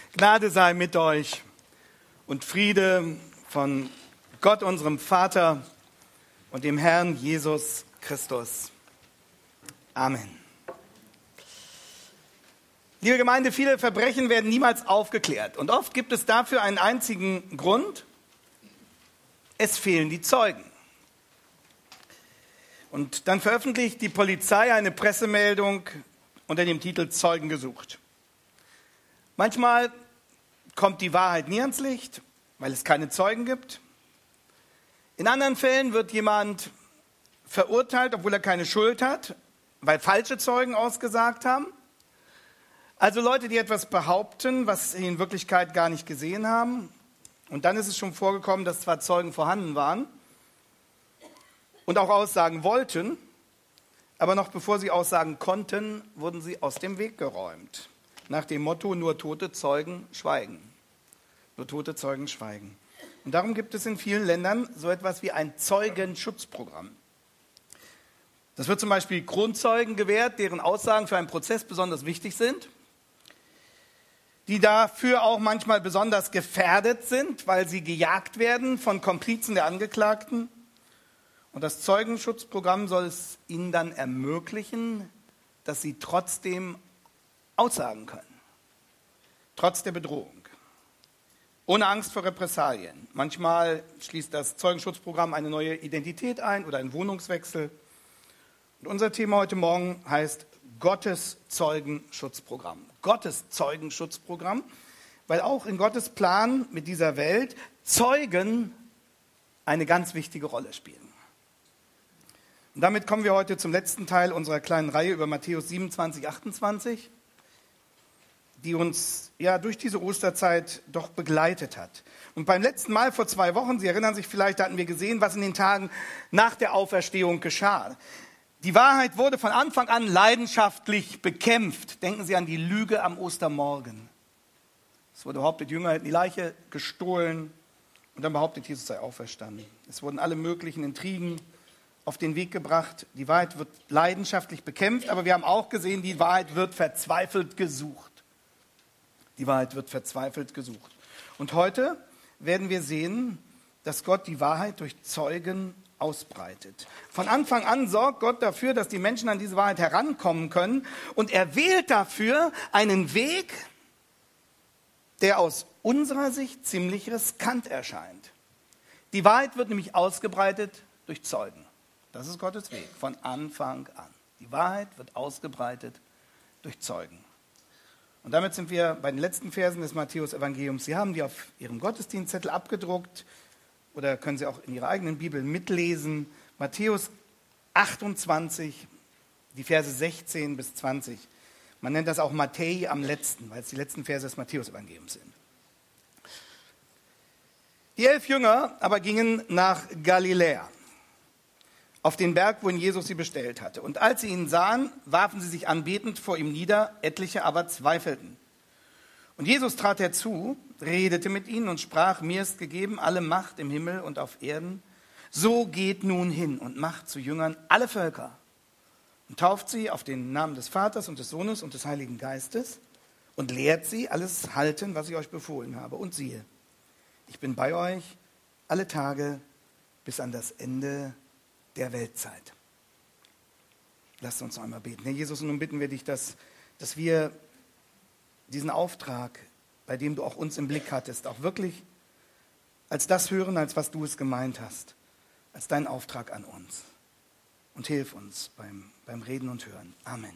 Gnade sei mit euch und Friede von Gott, unserem Vater und dem Herrn Jesus Christus. Amen. Liebe Gemeinde, viele Verbrechen werden niemals aufgeklärt. Und oft gibt es dafür einen einzigen Grund: es fehlen die Zeugen. Und dann veröffentlicht die Polizei eine Pressemeldung unter dem Titel Zeugen gesucht. Manchmal kommt die Wahrheit nie ans Licht, weil es keine Zeugen gibt. In anderen Fällen wird jemand verurteilt, obwohl er keine Schuld hat, weil falsche Zeugen ausgesagt haben. Also Leute, die etwas behaupten, was sie in Wirklichkeit gar nicht gesehen haben. Und dann ist es schon vorgekommen, dass zwar Zeugen vorhanden waren und auch aussagen wollten, aber noch bevor sie aussagen konnten, wurden sie aus dem Weg geräumt. Nach dem Motto, nur tote Zeugen schweigen. Nur tote Zeugen schweigen. Und darum gibt es in vielen Ländern so etwas wie ein Zeugenschutzprogramm. Das wird zum Beispiel Kronzeugen gewährt, deren Aussagen für einen Prozess besonders wichtig sind, die dafür auch manchmal besonders gefährdet sind, weil sie gejagt werden von Komplizen der Angeklagten. Und das Zeugenschutzprogramm soll es ihnen dann ermöglichen, dass sie trotzdem aussagen können, trotz der Bedrohung, ohne Angst vor Repressalien. Manchmal schließt das Zeugenschutzprogramm eine neue Identität ein oder einen Wohnungswechsel. Und unser Thema heute Morgen heißt Gottes Zeugenschutzprogramm. Gottes Zeugenschutzprogramm, weil auch in Gottes Plan mit dieser Welt Zeugen eine ganz wichtige Rolle spielen. Und damit kommen wir heute zum letzten Teil unserer kleinen Reihe über Matthäus 27, 28, die uns ja durch diese Osterzeit doch begleitet hat. Und beim letzten Mal vor 2 Wochen, Sie erinnern sich vielleicht, da hatten wir gesehen, was in den Tagen nach der Auferstehung geschah. Die Wahrheit wurde von Anfang an leidenschaftlich bekämpft. Denken Sie an die Lüge am Ostermorgen. Es wurde behauptet, Jünger hätten die Leiche gestohlen und dann behauptet, Jesus sei auferstanden. Es wurden alle möglichen Intrigen auf den Weg gebracht. Die Wahrheit wird leidenschaftlich bekämpft, aber wir haben auch gesehen, die Wahrheit wird verzweifelt gesucht. Die Wahrheit wird verzweifelt gesucht. Und heute werden wir sehen, dass Gott die Wahrheit durch Zeugen ausbreitet. Von Anfang an sorgt Gott dafür, dass die Menschen an diese Wahrheit herankommen können. Und er wählt dafür einen Weg, der aus unserer Sicht ziemlich riskant erscheint. Die Wahrheit wird nämlich ausgebreitet durch Zeugen. Das ist Gottes Weg von Anfang an. Die Wahrheit wird ausgebreitet durch Zeugen. Und damit sind wir bei den letzten Versen des Matthäus-Evangeliums. Sie haben die auf Ihrem Gottesdienstzettel abgedruckt oder können Sie auch in Ihrer eigenen Bibel mitlesen. Matthäus 28, die Verse 16 bis 20. Man nennt das auch Matthäi am letzten, weil es die letzten Verse des Matthäus-Evangeliums sind. Die 11 Jünger aber gingen nach Galiläa, auf den Berg, wohin Jesus sie bestellt hatte. Und als sie ihn sahen, warfen sie sich anbetend vor ihm nieder, etliche aber zweifelten. Und Jesus trat herzu, redete mit ihnen und sprach: Mir ist gegeben alle Macht im Himmel und auf Erden. So geht nun hin und macht zu Jüngern alle Völker und tauft sie auf den Namen des Vaters und des Sohnes und des Heiligen Geistes und lehrt sie, alles halten, was ich euch befohlen habe. Und siehe, ich bin bei euch alle Tage bis an das Ende der Weltzeit. Lasst uns noch einmal beten. Herr Jesus, und nun bitten wir dich, dass wir diesen Auftrag, bei dem du auch uns im Blick hattest, auch wirklich als das hören, als was du es gemeint hast, als dein Auftrag an uns. Und hilf uns beim Reden und Hören. Amen.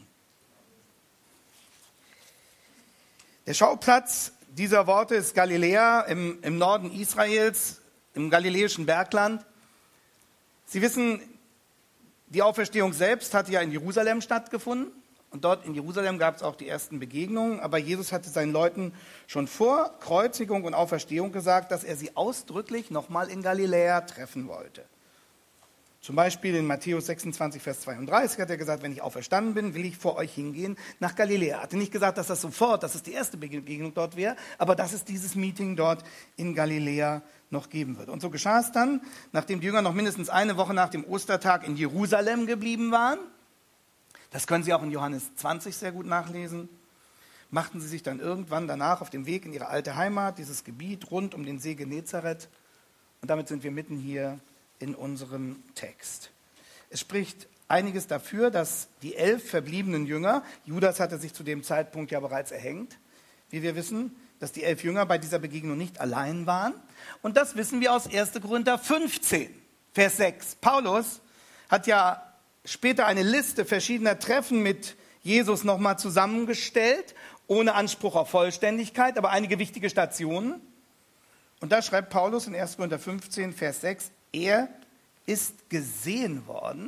Der Schauplatz dieser Worte ist Galiläa im Norden Israels, im galiläischen Bergland. Sie wissen, die Auferstehung selbst hatte ja in Jerusalem stattgefunden. Und dort in Jerusalem gab es auch die ersten Begegnungen. Aber Jesus hatte seinen Leuten schon vor Kreuzigung und Auferstehung gesagt, dass er sie ausdrücklich nochmal in Galiläa treffen wollte. Zum Beispiel in Matthäus 26, Vers 32 hat er gesagt: Wenn ich auferstanden bin, will ich vor euch hingehen nach Galiläa. Er hatte nicht gesagt, dass das die erste Begegnung dort wäre, aber dass es dieses Meeting dort in Galiläa noch geben wird. Und so geschah es dann, nachdem die Jünger noch mindestens eine Woche nach dem Ostertag in Jerusalem geblieben waren. Das können Sie auch in Johannes 20 sehr gut nachlesen. machten sie sich dann irgendwann danach auf den Weg in ihre alte Heimat, dieses Gebiet rund um den See Genezareth. Und damit sind wir mitten hier in unserem Text. Es spricht einiges dafür, dass die 11 verbliebenen Jünger, Judas hatte sich zu dem Zeitpunkt ja bereits erhängt, wie wir wissen, dass die 11 Jünger bei dieser Begegnung nicht allein waren. Und das wissen wir aus 1. Korinther 15, Vers 6. Paulus hat ja später eine Liste verschiedener Treffen mit Jesus nochmal zusammengestellt, ohne Anspruch auf Vollständigkeit, aber einige wichtige Stationen. Und da schreibt Paulus in 1. Korinther 15, Vers 6, er ist gesehen worden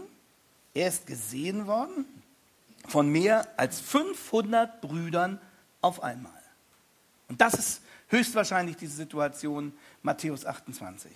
von mehr als 500 Brüdern auf einmal. Und das ist höchstwahrscheinlich diese Situation Matthäus 28.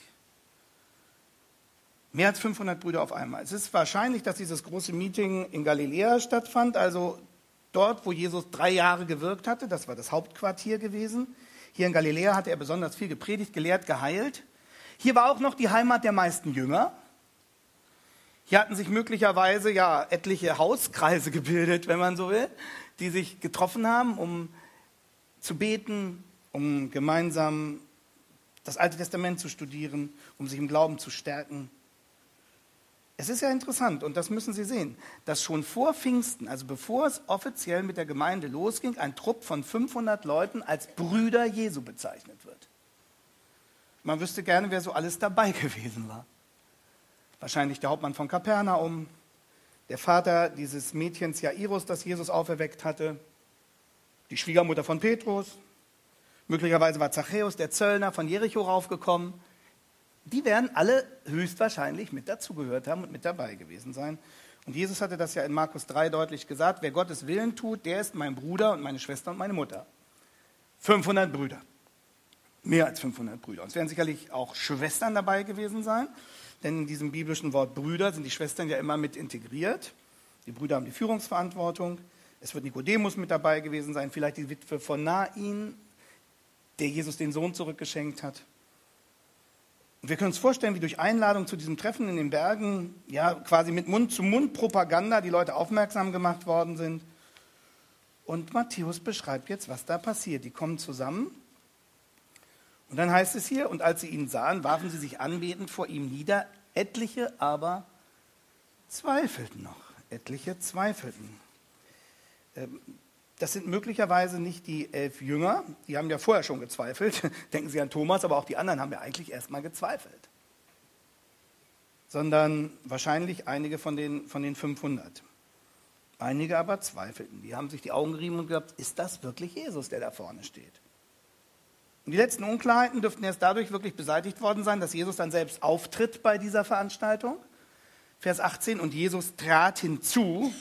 Mehr als 500 Brüder auf einmal. Es ist wahrscheinlich, dass dieses große Meeting in Galiläa stattfand, also dort, wo Jesus 3 Jahre gewirkt hatte. Das war das Hauptquartier gewesen. Hier in Galiläa hatte er besonders viel gepredigt, gelehrt, geheilt. Hier war auch noch die Heimat der meisten Jünger. Hier hatten sich möglicherweise ja etliche Hauskreise gebildet, wenn man so will, die sich getroffen haben, um zu beten, um gemeinsam das Alte Testament zu studieren, um sich im Glauben zu stärken. Es ist ja interessant, und das müssen Sie sehen, dass schon vor Pfingsten, also bevor es offiziell mit der Gemeinde losging, ein Trupp von 500 Leuten als Brüder Jesu bezeichnet wird. Man wüsste gerne, wer so alles dabei gewesen war. Wahrscheinlich der Hauptmann von Kapernaum, der Vater dieses Mädchens Jairus, das Jesus auferweckt hatte, die Schwiegermutter von Petrus, möglicherweise war Zachäus, der Zöllner, von Jericho raufgekommen. Die werden alle höchstwahrscheinlich mit dazugehört haben und mit dabei gewesen sein. Und Jesus hatte das ja in Markus 3 deutlich gesagt, wer Gottes Willen tut, der ist mein Bruder und meine Schwester und meine Mutter. 500 Brüder, mehr als 500 Brüder. Und es werden sicherlich auch Schwestern dabei gewesen sein, denn in diesem biblischen Wort Brüder sind die Schwestern ja immer mit integriert. Die Brüder haben die Führungsverantwortung. Es wird Nikodemus mit dabei gewesen sein, vielleicht die Witwe von Nain, der Jesus den Sohn zurückgeschenkt hat. Und wir können uns vorstellen, wie durch Einladung zu diesem Treffen in den Bergen, ja quasi mit Mund-zu-Mund-Propaganda die Leute aufmerksam gemacht worden sind. Und Matthäus beschreibt jetzt, was da passiert. Die kommen zusammen. Und dann heißt es hier, und als sie ihn sahen, warfen sie sich anbetend vor ihm nieder. Etliche aber zweifelten noch. Etliche zweifelten. Das sind möglicherweise nicht die 11 Jünger, die haben ja vorher schon gezweifelt. Denken Sie an Thomas, aber auch die anderen haben ja eigentlich erstmal gezweifelt. Sondern wahrscheinlich einige von den 500. Einige aber zweifelten. Die haben sich die Augen gerieben und gesagt, ist das wirklich Jesus, der da vorne steht? Und die letzten Unklarheiten dürften erst dadurch wirklich beseitigt worden sein, dass Jesus dann selbst auftritt bei dieser Veranstaltung. Vers 18, und Jesus trat hinzu.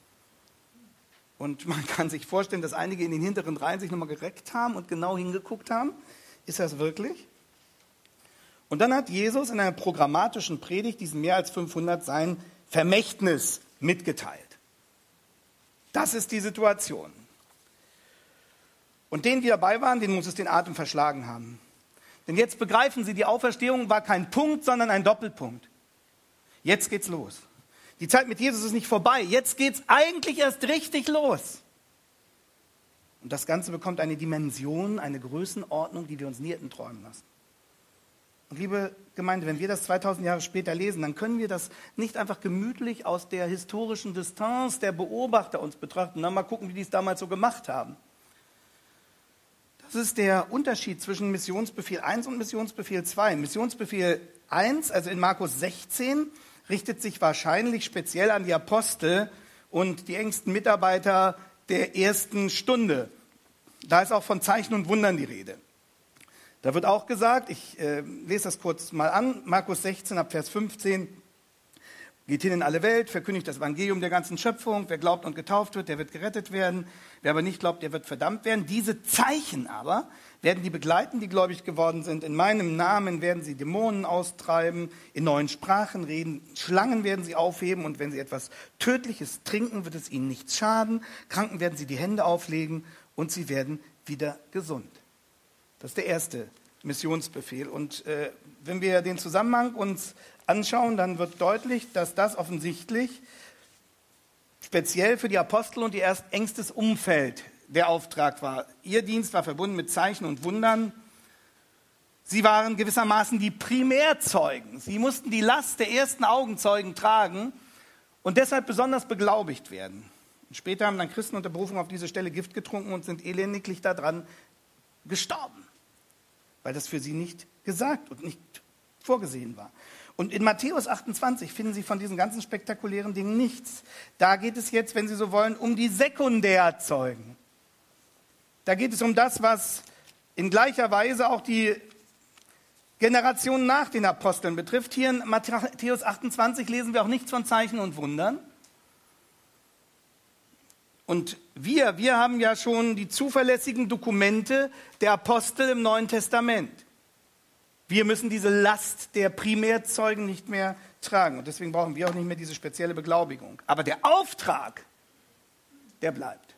Und man kann sich vorstellen, dass einige in den hinteren Reihen sich nochmal gereckt haben und genau hingeguckt haben. Ist das wirklich? Und dann hat Jesus in einer programmatischen Predigt diesen mehr als 500 sein Vermächtnis mitgeteilt. Das ist die Situation. Und denen, die dabei waren, denen muss es den Atem verschlagen haben. Denn jetzt begreifen sie, die Auferstehung war kein Punkt, sondern ein Doppelpunkt. Jetzt geht's los. Die Zeit mit Jesus ist nicht vorbei. Jetzt geht's eigentlich erst richtig los. Und das Ganze bekommt eine Dimension, eine Größenordnung, die wir uns nie hätten träumen lassen. Und liebe Gemeinde, wenn wir das 2000 Jahre später lesen, dann können wir das nicht einfach gemütlich aus der historischen Distanz der Beobachter uns betrachten. Dann mal gucken, wie die es damals so gemacht haben. Das ist der Unterschied zwischen Missionsbefehl 1 und Missionsbefehl 2. Missionsbefehl 1, also in Markus 16, richtet sich wahrscheinlich speziell an die Apostel und die engsten Mitarbeiter der ersten Stunde. Da ist auch von Zeichen und Wundern die Rede. Da wird auch gesagt, ich lese das kurz mal an, Markus 16 ab Vers 15, geht hin in alle Welt, verkündigt das Evangelium der ganzen Schöpfung, wer glaubt und getauft wird, der wird gerettet werden, wer aber nicht glaubt, der wird verdammt werden. Diese Zeichen aber werden die begleiten, die gläubig geworden sind. In meinem Namen werden sie Dämonen austreiben, in neuen Sprachen reden, Schlangen werden sie aufheben und wenn sie etwas Tödliches trinken, wird es ihnen nichts schaden. Kranken werden sie die Hände auflegen und sie werden wieder gesund. Das ist der erste Missionsbefehl. Und wenn wir den Zusammenhang uns anschauen, dann wird deutlich, dass das offensichtlich speziell für die Apostel und ihr engstes Umfeld der Auftrag war. Ihr Dienst war verbunden mit Zeichen und Wundern. Sie waren gewissermaßen die Primärzeugen. Sie mussten die Last der ersten Augenzeugen tragen und deshalb besonders beglaubigt werden. Und später haben dann Christen unter Berufung auf diese Stelle Gift getrunken und sind elendiglich daran gestorben, weil das für sie nicht gesagt und nicht vorgesehen war. Und in Matthäus 28 finden Sie von diesen ganzen spektakulären Dingen nichts. Da geht es jetzt, wenn Sie so wollen, um die Sekundärzeugen. Da geht es um das, was in gleicher Weise auch die Generation nach den Aposteln betrifft. Hier in Matthäus 28 lesen wir auch nichts von Zeichen und Wundern. Und wir haben ja schon die zuverlässigen Dokumente der Apostel im Neuen Testament. Wir müssen diese Last der Primärzeugen nicht mehr tragen. Und deswegen brauchen wir auch nicht mehr diese spezielle Beglaubigung. Aber der Auftrag, der bleibt.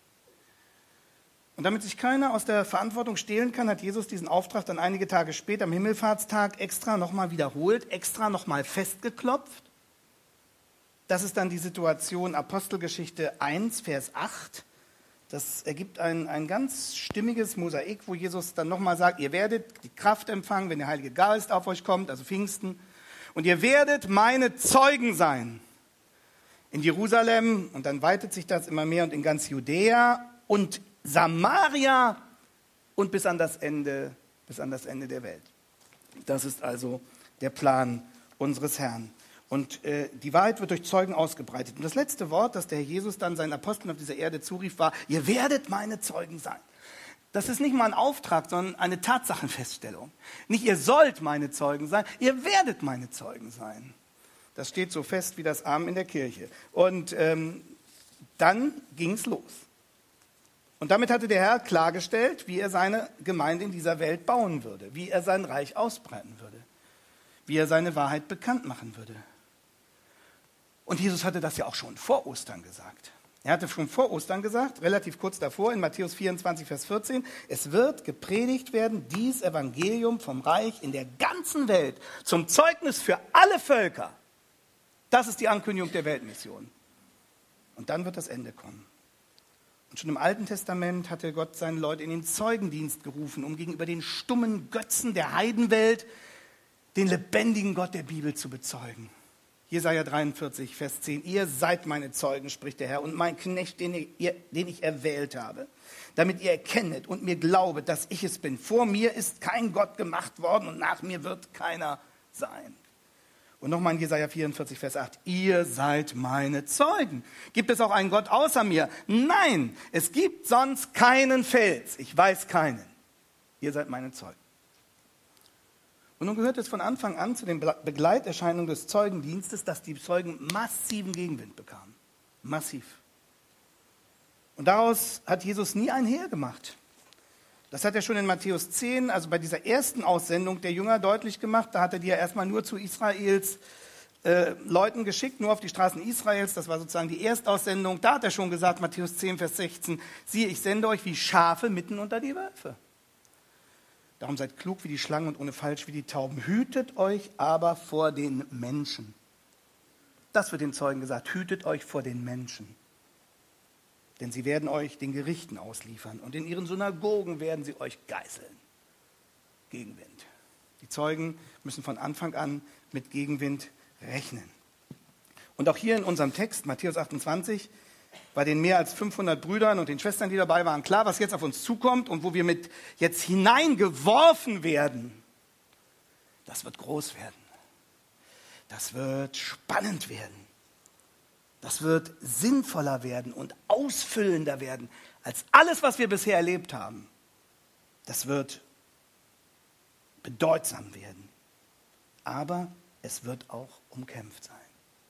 Und damit sich keiner aus der Verantwortung stehlen kann, hat Jesus diesen Auftrag dann einige Tage später am Himmelfahrtstag extra nochmal wiederholt, extra nochmal festgeklopft. Das ist dann die Situation Apostelgeschichte 1, Vers 8. Das ergibt ein ganz stimmiges Mosaik, wo Jesus dann nochmal sagt, ihr werdet die Kraft empfangen, wenn der Heilige Geist auf euch kommt, also Pfingsten. Und ihr werdet meine Zeugen sein. In Jerusalem, und dann weitet sich das immer mehr, und in ganz Judäa und Samaria und bis an das Ende der Welt. Das ist also der Plan unseres Herrn. Und die Wahrheit wird durch Zeugen ausgebreitet. Und das letzte Wort, das der Herr Jesus dann seinen Aposteln auf dieser Erde zurief, war, ihr werdet meine Zeugen sein. Das ist nicht mal ein Auftrag, sondern eine Tatsachenfeststellung. Nicht ihr sollt meine Zeugen sein, ihr werdet meine Zeugen sein. Das steht so fest wie das Amen in der Kirche. Und dann ging es los. Und damit hatte der Herr klargestellt, wie er seine Gemeinde in dieser Welt bauen würde, wie er sein Reich ausbreiten würde, wie er seine Wahrheit bekannt machen würde. Und Jesus hatte das ja auch schon vor Ostern gesagt. Er hatte schon vor Ostern gesagt, relativ kurz davor, in Matthäus 24, Vers 14, es wird gepredigt werden, dies Evangelium vom Reich in der ganzen Welt zum Zeugnis für alle Völker. Das ist die Ankündigung der Weltmission. Und dann wird das Ende kommen. Und schon im Alten Testament hatte Gott seine Leute in den Zeugendienst gerufen, um gegenüber den stummen Götzen der Heidenwelt den lebendigen Gott der Bibel zu bezeugen. Jesaja 43, Vers 10. Ihr seid meine Zeugen, spricht der Herr, und mein Knecht, den ich erwählt habe, damit ihr erkennet und mir glaubet, dass ich es bin. Vor mir ist kein Gott gemacht worden und nach mir wird keiner sein. Und nochmal in Jesaja 44, Vers 8. Ihr seid meine Zeugen. Gibt es auch einen Gott außer mir? Nein, es gibt sonst keinen Fels. Ich weiß keinen. Ihr seid meine Zeugen. Und nun gehört es von Anfang an zu den Begleiterscheinungen des Zeugendienstes, dass die Zeugen massiven Gegenwind bekamen. Massiv. Und daraus hat Jesus nie ein Hehl gemacht. Das hat er schon in Matthäus 10, also bei dieser ersten Aussendung der Jünger deutlich gemacht. Da hat er die ja erstmal nur zu Israels Leuten geschickt, nur auf die Straßen Israels. Das war sozusagen die Erstaussendung. Da hat er schon gesagt, Matthäus 10, Vers 16, siehe, ich sende euch wie Schafe mitten unter die Wölfe. Darum seid klug wie die Schlangen und ohne Falsch wie die Tauben. Hütet euch aber vor den Menschen. Das wird den Zeugen gesagt, hütet euch vor den Menschen. Denn sie werden euch den Gerichten ausliefern und in ihren Synagogen werden sie euch geißeln. Gegenwind. Die Zeugen müssen von Anfang an mit Gegenwind rechnen. Und auch hier in unserem Text, Matthäus 28, bei den mehr als 500 Brüdern und den Schwestern, die dabei waren, klar, was jetzt auf uns zukommt und wo wir mit jetzt hineingeworfen werden. Das wird groß werden. Das wird spannend werden. Das wird sinnvoller werden und ausfüllender werden als alles, was wir bisher erlebt haben. Das wird bedeutsam werden. Aber es wird auch umkämpft sein.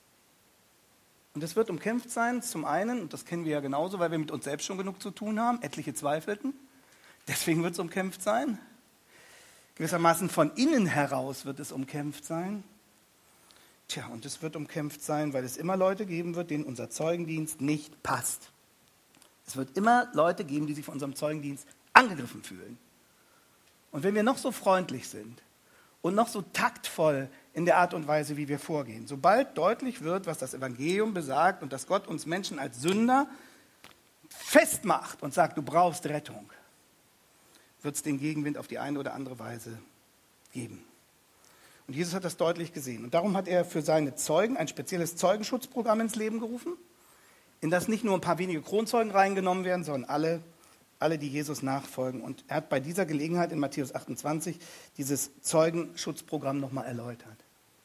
Und es wird umkämpft sein, zum einen, und das kennen wir ja genauso, weil wir mit uns selbst schon genug zu tun haben, etliche zweifelten. Deswegen wird es umkämpft sein. Gewissermaßen von innen heraus wird es umkämpft sein. Tja, und es wird umkämpft sein, weil es immer Leute geben wird, denen unser Zeugendienst nicht passt. Es wird immer Leute geben, die sich von unserem Zeugendienst angegriffen fühlen. Und wenn wir noch so freundlich sind und noch so taktvoll in der Art und Weise, wie wir vorgehen, sobald deutlich wird, was das Evangelium besagt und dass Gott uns Menschen als Sünder festmacht und sagt, du brauchst Rettung, wird es den Gegenwind auf die eine oder andere Weise geben. Und Jesus hat das deutlich gesehen. Und darum hat er für seine Zeugen ein spezielles Zeugenschutzprogramm ins Leben gerufen, in das nicht nur ein paar wenige Kronzeugen reingenommen werden, sondern alle, die Jesus nachfolgen. Und er hat bei dieser Gelegenheit in Matthäus 28 dieses Zeugenschutzprogramm nochmal erläutert.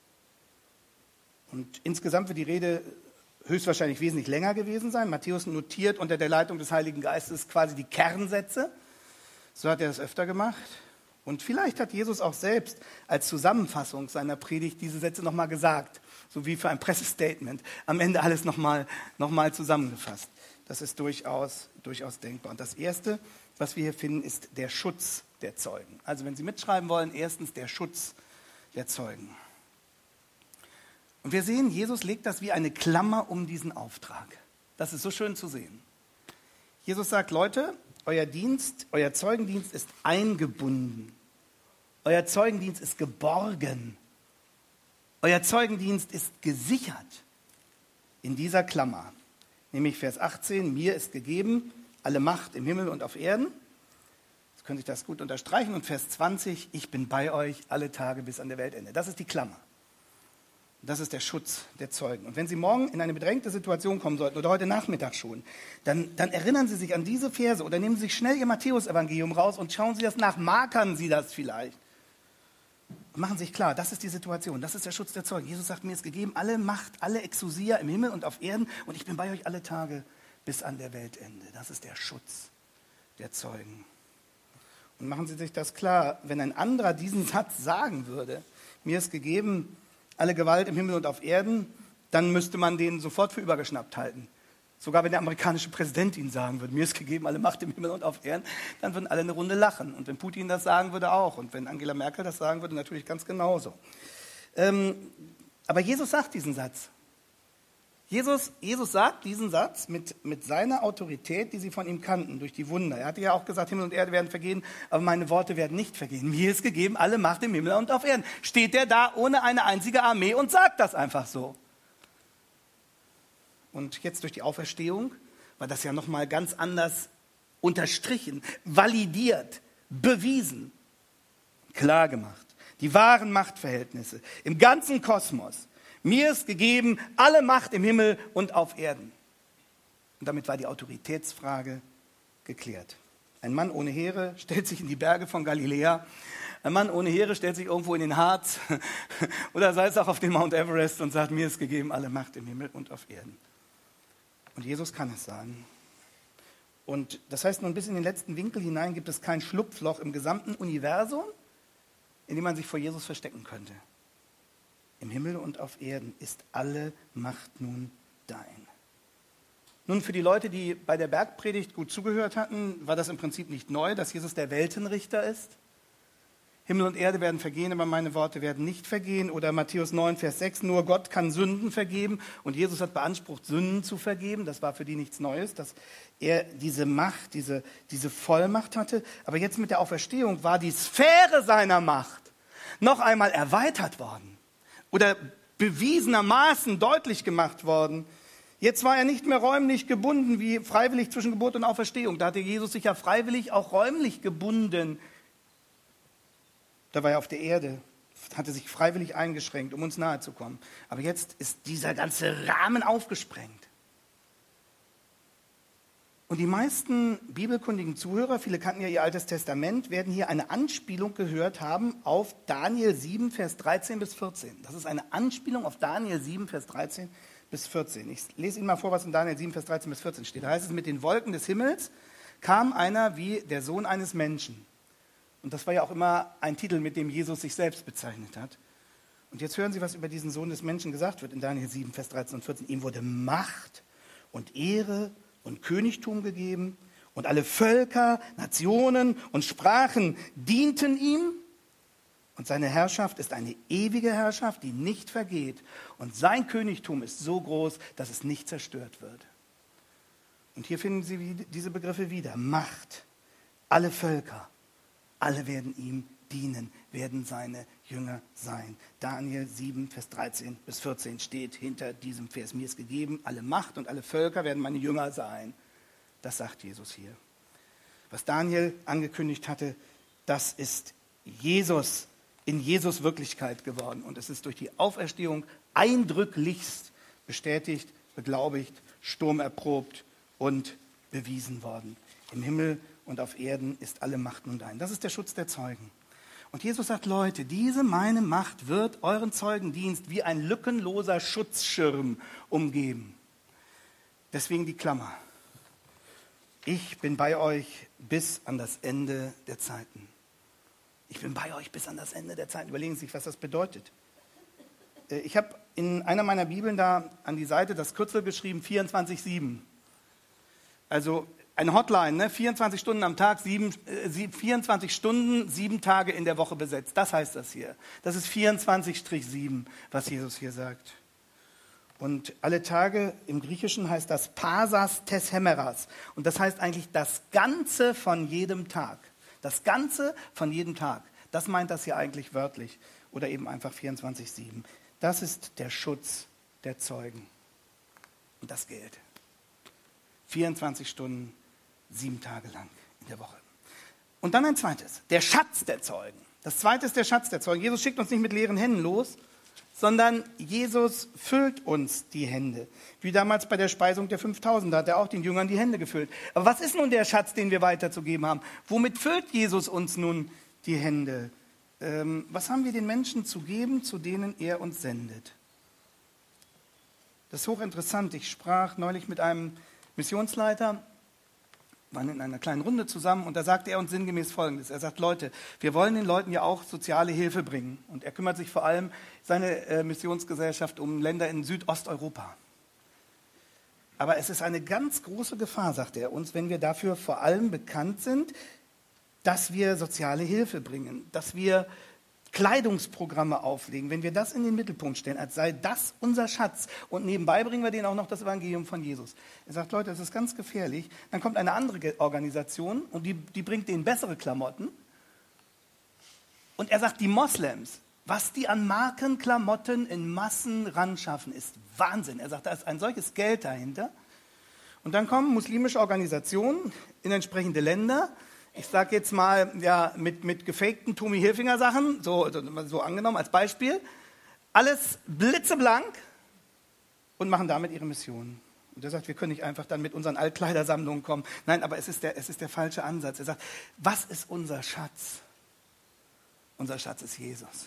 Und insgesamt wird die Rede höchstwahrscheinlich wesentlich länger gewesen sein. Matthäus notiert unter der Leitung des Heiligen Geistes quasi die Kernsätze. So hat er das öfter gemacht. Und vielleicht hat Jesus auch selbst als Zusammenfassung seiner Predigt diese Sätze nochmal gesagt, so wie für ein Pressestatement. Am Ende alles nochmal zusammengefasst. Das ist durchaus denkbar. Und das Erste, was wir hier finden, ist der Schutz der Zeugen. Also wenn Sie mitschreiben wollen, erstens der Schutz der Zeugen. Und wir sehen, Jesus legt das wie eine Klammer um diesen Auftrag. Das ist so schön zu sehen. Jesus sagt, Leute, euer Zeugendienst ist eingebunden. Euer Zeugendienst ist geborgen. Euer Zeugendienst ist gesichert in dieser Klammer. Nämlich Vers 18, mir ist gegeben alle Macht im Himmel und auf Erden. Jetzt können Sie das gut unterstreichen. Und Vers 20, ich bin bei euch alle Tage bis an der Weltende. Das ist die Klammer. Das ist der Schutz der Zeugen. Und wenn Sie morgen in eine bedrängte Situation kommen sollten oder heute Nachmittag schon, dann erinnern Sie sich an diese Verse oder nehmen Sie sich schnell Ihr Matthäus-Evangelium raus und schauen Sie das nach, markern Sie das vielleicht. Und machen Sie sich klar, das ist die Situation, das ist der Schutz der Zeugen. Jesus sagt, mir ist gegeben alle Macht, alle Exousia im Himmel und auf Erden und ich bin bei euch alle Tage bis an der Weltende. Das ist der Schutz der Zeugen. Und machen Sie sich das klar, wenn ein anderer diesen Satz sagen würde, mir ist gegeben alle Gewalt im Himmel und auf Erden, dann müsste man den sofort für übergeschnappt halten. Sogar wenn der amerikanische Präsident ihn sagen würde, mir ist gegeben alle Macht im Himmel und auf Erden, dann würden alle eine Runde lachen. Und wenn Putin das sagen würde, auch. Und wenn Angela Merkel das sagen würde, natürlich ganz genauso. Aber Jesus sagt diesen Satz. Jesus sagt diesen Satz mit seiner Autorität, die sie von ihm kannten, durch die Wunder. Er hatte ja auch gesagt, Himmel und Erde werden vergehen, aber meine Worte werden nicht vergehen. Mir ist gegeben alle Macht im Himmel und auf Erden. Steht er da ohne eine einzige Armee und sagt das einfach so. Und jetzt durch die Auferstehung war das ja nochmal ganz anders unterstrichen, validiert, bewiesen, klargemacht. Die wahren Machtverhältnisse im ganzen Kosmos. Mir ist gegeben alle Macht im Himmel und auf Erden. Und damit war die Autoritätsfrage geklärt. Ein Mann ohne Heere stellt sich in die Berge von Galiläa. Ein Mann ohne Heere stellt sich irgendwo in den Harz oder sei es auch auf den Mount Everest und sagt, mir ist gegeben alle Macht im Himmel und auf Erden. Und Jesus kann es sagen. Und das heißt, nun bis in den letzten Winkel hinein gibt es kein Schlupfloch im gesamten Universum, in dem man sich vor Jesus verstecken könnte. Im Himmel und auf Erden ist alle Macht nun dein. Nun, für die Leute, die bei der Bergpredigt gut zugehört hatten, war das im Prinzip nicht neu, dass Jesus der Weltenrichter ist. Himmel und Erde werden vergehen, aber meine Worte werden nicht vergehen. Oder Matthäus 9, Vers 6, nur Gott kann Sünden vergeben. Und Jesus hat beansprucht, Sünden zu vergeben. Das war für die nichts Neues, dass er diese Macht, diese Vollmacht hatte. Aber jetzt mit der Auferstehung war die Sphäre seiner Macht noch einmal erweitert worden. Oder bewiesenermaßen deutlich gemacht worden. Jetzt war er nicht mehr räumlich gebunden, wie freiwillig zwischen Geburt und Auferstehung. Da hatte Jesus sich ja freiwillig auch räumlich gebunden. Da war er auf der Erde, hatte sich freiwillig eingeschränkt, um uns nahe zu kommen. Aber jetzt ist dieser ganze Rahmen aufgesprengt. Und die meisten bibelkundigen Zuhörer, viele kannten ja ihr Altes Testament, werden hier eine Anspielung gehört haben auf Daniel 7, Vers 13 bis 14. Das ist eine Anspielung auf Daniel 7, Vers 13 bis 14. Ich lese Ihnen mal vor, was in Daniel 7, Vers 13 bis 14 steht. Da heißt es, mit den Wolken des Himmels kam einer wie der Sohn eines Menschen. Und das war ja auch immer ein Titel, mit dem Jesus sich selbst bezeichnet hat. Und jetzt hören Sie, was über diesen Sohn des Menschen gesagt wird in Daniel 7, Vers 13 und 14. Ihm wurde Macht und Ehre und Königtum gegeben und alle Völker, Nationen und Sprachen dienten ihm. Und seine Herrschaft ist eine ewige Herrschaft, die nicht vergeht. Und sein Königtum ist so groß, dass es nicht zerstört wird. Und hier finden Sie diese Begriffe wieder. Macht, alle Völker, alle werden ihm dienen, werden seine Jünger sein. Daniel 7, Vers 13 bis 14 steht hinter diesem Vers. Mir ist gegeben alle Macht und alle Völker werden meine Jünger sein. Das sagt Jesus hier. Was Daniel angekündigt hatte, das ist Jesus, in Jesus Wirklichkeit geworden. Und es ist durch die Auferstehung eindrücklichst bestätigt, beglaubigt, sturmerprobt und bewiesen worden. Im Himmel und auf Erden ist alle Macht nun dein. Das ist der Schutz der Zeugen. Und Jesus sagt, Leute, diese meine Macht wird euren Zeugendienst wie ein lückenloser Schutzschirm umgeben. Deswegen die Klammer. Ich bin bei euch bis an das Ende der Zeiten. Ich bin bei euch bis an das Ende der Zeiten. Überlegen Sie sich, was das bedeutet. Ich habe in einer meiner Bibeln da an die Seite das Kürzel geschrieben, 24/7. Also eine Hotline, ne? 24 Stunden am Tag, 24 Stunden, 7 Tage in der Woche besetzt. Das heißt das hier. Das ist 24/7, was Jesus hier sagt. Und alle Tage im Griechischen heißt das Pasas tes Hemeras. Und das heißt eigentlich das Ganze von jedem Tag. Das Ganze von jedem Tag. Das meint das hier eigentlich wörtlich. Oder eben einfach 24/7. Das ist der Schutz der Zeugen. Und das gilt. 24 Stunden, 7 Tage lang in der Woche. Und dann ein zweites, der Schatz der Zeugen. Das zweite ist der Schatz der Zeugen. Jesus schickt uns nicht mit leeren Händen los, sondern Jesus füllt uns die Hände. Wie damals bei der Speisung der 5000, da hat er auch den Jüngern die Hände gefüllt. Aber was ist nun der Schatz, den wir weiterzugeben haben? Womit füllt Jesus uns nun die Hände? Was haben wir den Menschen zu geben, zu denen er uns sendet? Das ist hochinteressant. Ich sprach neulich mit einem Missionsleiter, waren in einer kleinen Runde zusammen und da sagte er uns sinngemäß Folgendes. Er sagt, Leute, wir wollen den Leuten ja auch soziale Hilfe bringen. Und er kümmert sich vor allem, seine Missionsgesellschaft, um Länder in Südosteuropa. Aber es ist eine ganz große Gefahr, sagt er uns, wenn wir dafür vor allem bekannt sind, dass wir soziale Hilfe bringen, dass wir Kleidungsprogramme auflegen, wenn wir das in den Mittelpunkt stellen, als sei das unser Schatz. Und nebenbei bringen wir denen auch noch das Evangelium von Jesus. Er sagt, Leute, das ist ganz gefährlich. Dann kommt eine andere Organisation und die bringt denen bessere Klamotten. Und er sagt, die Moslems, was die an Markenklamotten in Massen ranschaffen, ist Wahnsinn. Er sagt, da ist ein solches Geld dahinter. Und dann kommen muslimische Organisationen in entsprechende Länder. Ich sage jetzt mal, ja, mit gefakten Tommy Hilfiger Sachen, so angenommen als Beispiel, alles blitzeblank und machen damit ihre Mission. Und er sagt, wir können nicht einfach dann mit unseren Altkleidersammlungen kommen. Nein, aber es ist der falsche Ansatz. Er sagt, was ist unser Schatz? Unser Schatz ist Jesus.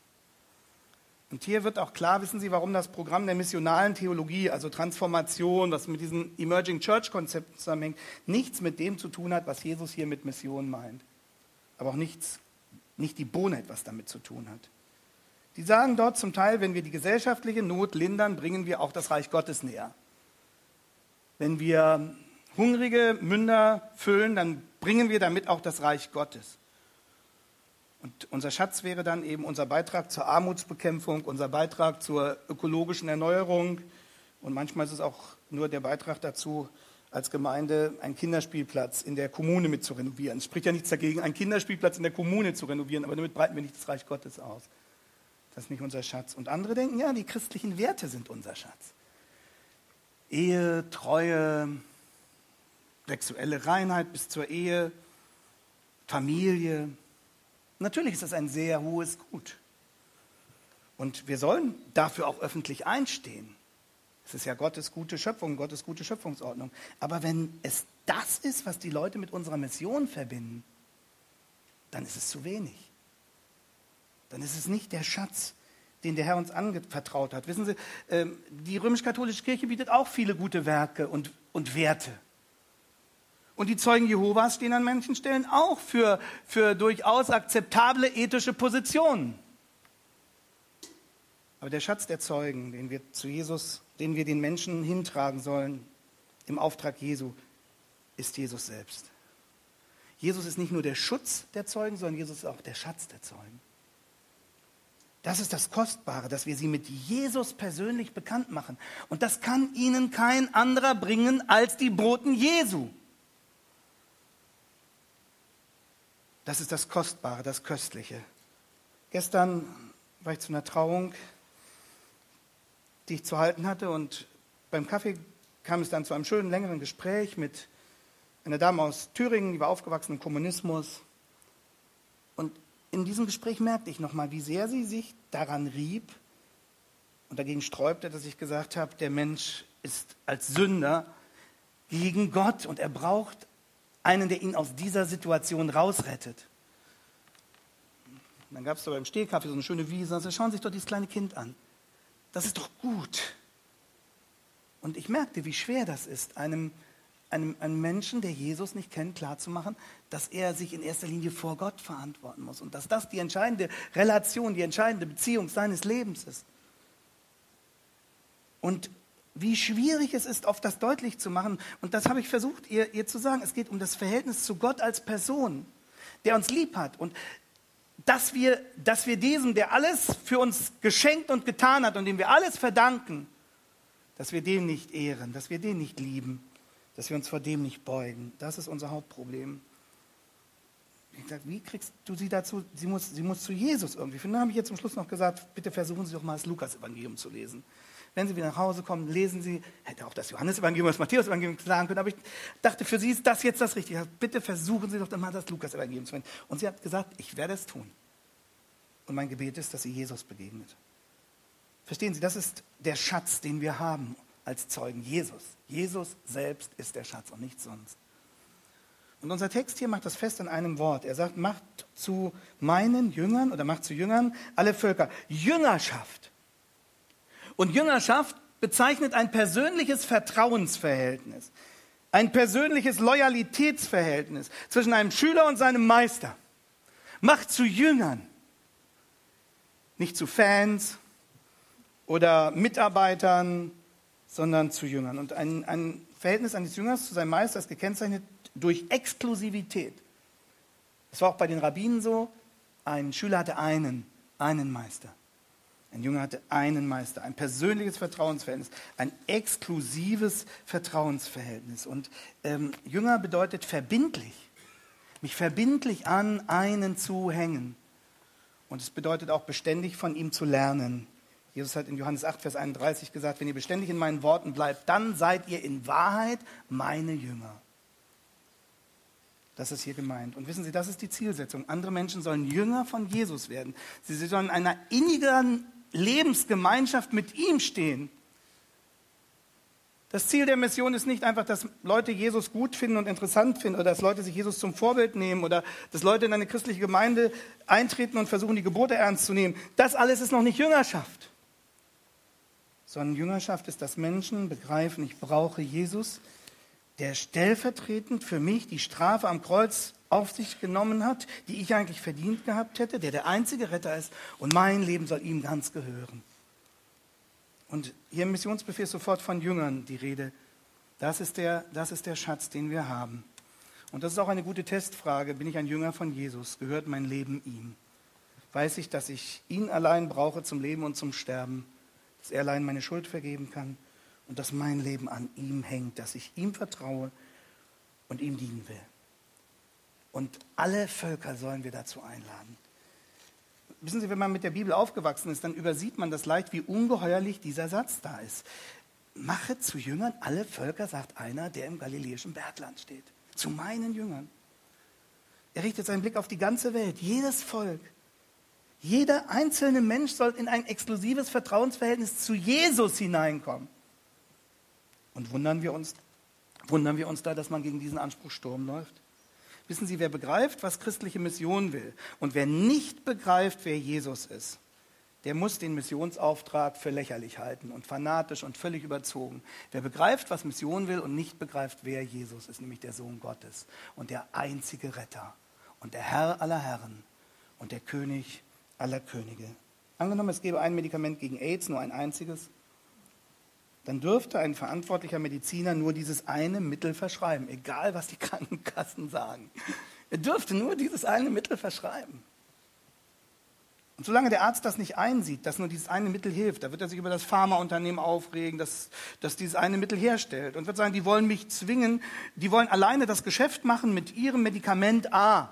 Und hier wird auch klar, wissen Sie, warum das Programm der missionalen Theologie, also Transformation, was mit diesen Emerging Church Konzepten zusammenhängt, nichts mit dem zu tun hat, was Jesus hier mit Mission meint. Aber auch nicht die Bohne etwas damit zu tun hat. Die sagen dort zum Teil, wenn wir die gesellschaftliche Not lindern, bringen wir auch das Reich Gottes näher. Wenn wir hungrige Münder füllen, dann bringen wir damit auch das Reich Gottes. Und unser Schatz wäre dann eben unser Beitrag zur Armutsbekämpfung, unser Beitrag zur ökologischen Erneuerung. Und manchmal ist es auch nur der Beitrag dazu, als Gemeinde einen Kinderspielplatz in der Kommune mit zu renovieren. Es spricht ja nichts dagegen, einen Kinderspielplatz in der Kommune zu renovieren, aber damit breiten wir nicht das Reich Gottes aus. Das ist nicht unser Schatz. Und andere denken, ja, die christlichen Werte sind unser Schatz. Ehe, Treue, sexuelle Reinheit bis zur Ehe, Familie. Natürlich ist das ein sehr hohes Gut. Und wir sollen dafür auch öffentlich einstehen. Es ist ja Gottes gute Schöpfung, Gottes gute Schöpfungsordnung. Aber wenn es das ist, was die Leute mit unserer Mission verbinden, dann ist es zu wenig. Dann ist es nicht der Schatz, den der Herr uns anvertraut hat. Wissen Sie, die römisch-katholische Kirche bietet auch viele gute Werke und Werte. Und die Zeugen Jehovas stehen an manchen Stellen auch für durchaus akzeptable ethische Positionen. Aber der Schatz der Zeugen, den wir zu Jesus, den wir den Menschen hintragen sollen, im Auftrag Jesu, ist Jesus selbst. Jesus ist nicht nur der Schutz der Zeugen, sondern Jesus ist auch der Schatz der Zeugen. Das ist das Kostbare, dass wir sie mit Jesus persönlich bekannt machen. Und das kann ihnen kein anderer bringen als die Boten Jesu. Das ist das Kostbare, das Köstliche. Gestern war ich zu einer Trauung, die ich zu halten hatte, und beim Kaffee kam es dann zu einem schönen, längeren Gespräch mit eine Dame aus Thüringen, die war aufgewachsen im Kommunismus. Und in diesem Gespräch merkte ich nochmal, wie sehr sie sich daran rieb und dagegen sträubte, dass ich gesagt habe, der Mensch ist als Sünder gegen Gott und er braucht einen, der ihn aus dieser Situation rausrettet. Und dann gab es da beim Stehkaffee so eine schöne Wiese, also schauen Sie sich doch dieses kleine Kind an. Das ist doch gut. Und ich merkte, wie schwer das ist, einem Menschen, der Jesus nicht kennt, klarzumachen, dass er sich in erster Linie vor Gott verantworten muss und dass das die entscheidende Relation, die entscheidende Beziehung seines Lebens ist. Und wie schwierig es ist, oft das deutlich zu machen. Und das habe ich versucht, ihr zu sagen. Es geht um das Verhältnis zu Gott als Person, der uns lieb hat. Und dass wir diesem, der alles für uns geschenkt und getan hat und dem wir alles verdanken, dass wir den nicht ehren, dass wir den nicht lieben, dass wir uns vor dem nicht beugen. Das ist unser Hauptproblem. Ich sage, wie kriegst du sie dazu? Sie muss zu Jesus irgendwie finden. Dann habe ich jetzt zum Schluss noch gesagt, bitte versuchen Sie doch mal das Lukas-Evangelium zu lesen. Wenn Sie wieder nach Hause kommen, lesen Sie, hätte auch das Johannes-Evangelium, das Matthäus-Evangelium sagen können, aber ich dachte, für Sie ist das jetzt das Richtige. Bitte versuchen Sie doch mal das Lukas-Evangelium zu finden. Und sie hat gesagt, ich werde es tun. Und mein Gebet ist, dass sie Jesus begegnet. Verstehen Sie, das ist der Schatz, den wir haben als Zeugen. Jesus. Jesus selbst ist der Schatz und nichts sonst. Und unser Text hier macht das fest in einem Wort. Er sagt, macht zu meinen Jüngern oder macht zu Jüngern alle Völker. Jüngerschaft. Und Jüngerschaft bezeichnet ein persönliches Vertrauensverhältnis, ein persönliches Loyalitätsverhältnis zwischen einem Schüler und seinem Meister. Macht zu Jüngern, nicht zu Fans oder Mitarbeitern, sondern zu Jüngern. Und ein Verhältnis eines Jüngers zu seinem Meister ist gekennzeichnet durch Exklusivität. Das war auch bei den Rabbinen so. Ein Schüler hatte einen Meister. Ein Jünger hatte einen Meister, ein persönliches Vertrauensverhältnis, ein exklusives Vertrauensverhältnis. Und Jünger bedeutet verbindlich, mich verbindlich an einen zu hängen. Und es bedeutet auch beständig von ihm zu lernen. Jesus hat in Johannes 8, Vers 31 gesagt, wenn ihr beständig in meinen Worten bleibt, dann seid ihr in Wahrheit meine Jünger. Das ist hier gemeint. Und wissen Sie, das ist die Zielsetzung. Andere Menschen sollen Jünger von Jesus werden. Sie sollen in einer innigen Lebensgemeinschaft mit ihm stehen. Das Ziel der Mission ist nicht einfach, dass Leute Jesus gut finden und interessant finden oder dass Leute sich Jesus zum Vorbild nehmen oder dass Leute in eine christliche Gemeinde eintreten und versuchen, die Gebote ernst zu nehmen. Das alles ist noch nicht Jüngerschaft. Sondern Jüngerschaft ist, dass Menschen begreifen, ich brauche Jesus, der stellvertretend für mich die Strafe am Kreuz auf sich genommen hat, die ich eigentlich verdient gehabt hätte, der der einzige Retter ist und mein Leben soll ihm ganz gehören. Und hier im Missionsbefehl ist sofort von Jüngern die Rede. Das ist der Schatz, den wir haben. Und das ist auch eine gute Testfrage. Bin ich ein Jünger von Jesus? Gehört mein Leben ihm? Weiß ich, dass ich ihn allein brauche zum Leben und zum Sterben? Dass er allein meine Schuld vergeben kann? Und dass mein Leben an ihm hängt, dass ich ihm vertraue und ihm dienen will. Und alle Völker sollen wir dazu einladen. Wissen Sie, wenn man mit der Bibel aufgewachsen ist, dann übersieht man das leicht, wie ungeheuerlich dieser Satz da ist. Mache zu Jüngern alle Völker, sagt einer, der im galiläischen Bergland steht. Zu meinen Jüngern. Er richtet seinen Blick auf die ganze Welt, jedes Volk. Jeder einzelne Mensch soll in ein exklusives Vertrauensverhältnis zu Jesus hineinkommen. Und wundern wir uns da, dass man gegen diesen Anspruch Sturm läuft? Wissen Sie, wer begreift, was christliche Mission will und wer nicht begreift, wer Jesus ist, der muss den Missionsauftrag für lächerlich halten und fanatisch und völlig überzogen. Wer begreift, was Mission will und nicht begreift, wer Jesus ist, nämlich der Sohn Gottes und der einzige Retter und der Herr aller Herren und der König aller Könige. Angenommen, es gäbe ein Medikament gegen AIDS, nur ein einziges, dann dürfte ein verantwortlicher Mediziner nur dieses eine Mittel verschreiben, egal was die Krankenkassen sagen. Er dürfte nur dieses eine Mittel verschreiben. Und solange der Arzt das nicht einsieht, dass nur dieses eine Mittel hilft, da wird er sich über das Pharmaunternehmen aufregen, das dieses eine Mittel herstellt und wird sagen, die wollen mich zwingen, die wollen alleine das Geschäft machen mit ihrem Medikament A.